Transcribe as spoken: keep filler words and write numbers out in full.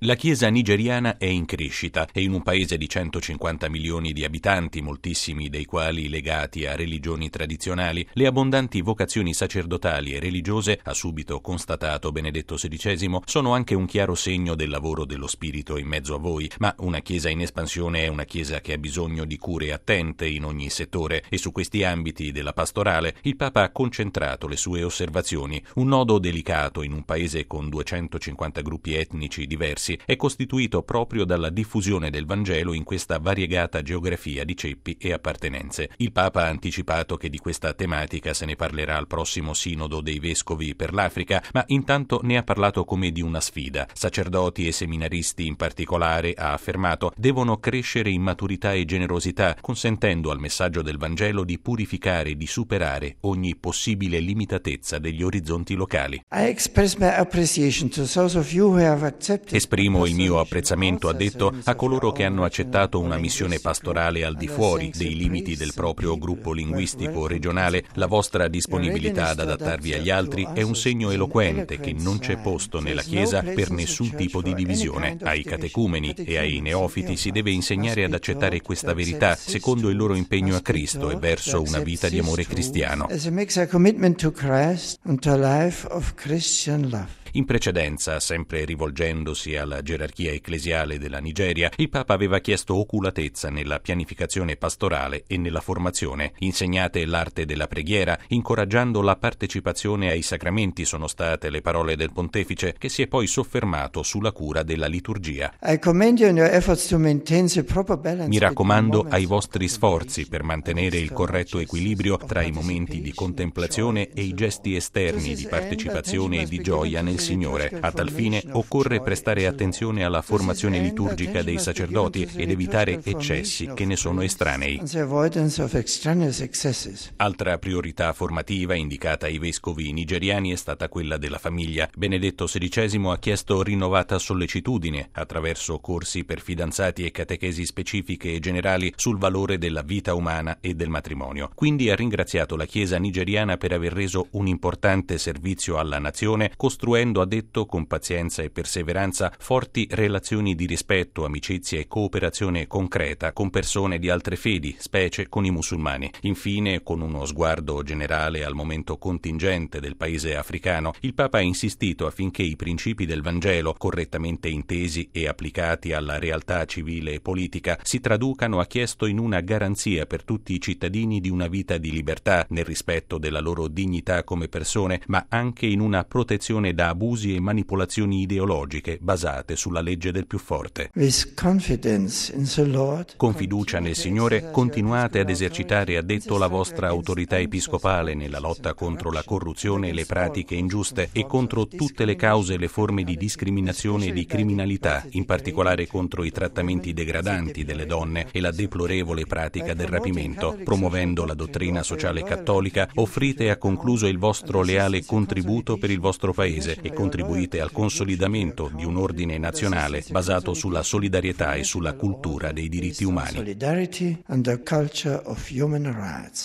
La Chiesa nigeriana è in crescita e in un paese di centocinquanta milioni di abitanti, moltissimi dei quali legati a religioni tradizionali, le abbondanti vocazioni sacerdotali e religiose, ha subito constatato Benedetto sedicesimo, sono anche un chiaro segno del lavoro dello Spirito in mezzo a voi, ma una Chiesa in espansione è una Chiesa che ha bisogno di cure attente in ogni settore e su questi ambiti della pastorale il Papa ha concentrato le sue osservazioni. Un nodo delicato in un paese con duecentocinquanta gruppi etnici diversi è costituito proprio dalla diffusione del Vangelo in questa variegata geografia di ceppi e appartenenze. Il Papa ha anticipato che di questa tematica se ne parlerà al prossimo Sinodo dei Vescovi per l'Africa, ma intanto ne ha parlato come di una sfida. Sacerdoti e seminaristi in particolare, ha affermato, devono crescere in maturità e generosità, consentendo al messaggio del Vangelo di purificare e di superare ogni possibile limitatezza degli orizzonti locali. I express my appreciation to those of you who have accepted Esprimo il mio apprezzamento, ha detto, a coloro che hanno accettato una missione pastorale al di fuori dei limiti del proprio gruppo linguistico regionale. La vostra disponibilità ad adattarvi agli altri è un segno eloquente che non c'è posto nella Chiesa per nessun tipo di divisione. Ai catecumeni e ai neofiti si deve insegnare ad accettare questa verità secondo il loro impegno a Cristo e verso una vita di amore cristiano. In precedenza, sempre rivolgendosi alla gerarchia ecclesiale della Nigeria, il Papa aveva chiesto oculatezza nella pianificazione pastorale e nella formazione. Insegnate l'arte della preghiera, incoraggiando la partecipazione ai sacramenti, sono state le parole del pontefice, che si è poi soffermato sulla cura della liturgia. Mi raccomando ai vostri sforzi per mantenere il corretto equilibrio tra i momenti di contemplazione e i gesti esterni di partecipazione e di gioia nel Signore. A tal fine occorre prestare attenzione alla formazione liturgica dei sacerdoti ed evitare eccessi che ne sono estranei. Altra priorità formativa indicata ai vescovi nigeriani è stata quella della famiglia. Benedetto sedicesimo ha chiesto rinnovata sollecitudine attraverso corsi per fidanzati e catechesi specifiche e generali sul valore della vita umana e del matrimonio. Quindi ha ringraziato la Chiesa nigeriana per aver reso un importante servizio alla nazione, costruendo, ha detto, con pazienza e perseveranza, forti relazioni di rispetto, amicizia e cooperazione concreta con persone di altre fedi, specie con i musulmani. Infine, con uno sguardo generale al momento contingente del paese africano, il Papa ha insistito affinché i principi del Vangelo, correttamente intesi e applicati alla realtà civile e politica, si traducano, ha chiesto, in una garanzia per tutti i cittadini di una vita di libertà, nel rispetto della loro dignità come persone, ma anche in una protezione da abusi e manipolazioni ideologiche basate sulla legge del più forte. Con fiducia nel Signore continuate ad esercitare, ha detto, la vostra autorità episcopale nella lotta contro la corruzione e le pratiche ingiuste e contro tutte le cause e le forme di discriminazione e di criminalità, in particolare contro i trattamenti degradanti delle donne e la deplorevole pratica del rapimento. Promuovendo la dottrina sociale cattolica, offrite, ha concluso, il vostro leale contributo per il vostro paese e contribuite al consolidamento di un ordine nazionale basato sulla solidarietà e sulla cultura dei diritti umani.